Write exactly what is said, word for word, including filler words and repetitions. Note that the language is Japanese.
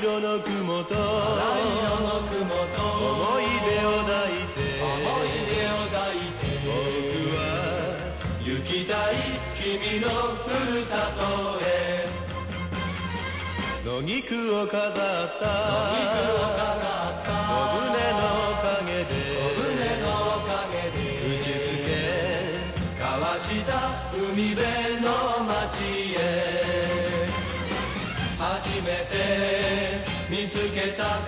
色の雲と七色の雲と思い出を抱いて思い出を抱いて僕は行きたい君のふるさとへ野菊を飾った野菊を飾った小舟の陰で小舟の陰で打ちつけ交わした海辺の街へ初めて見つけた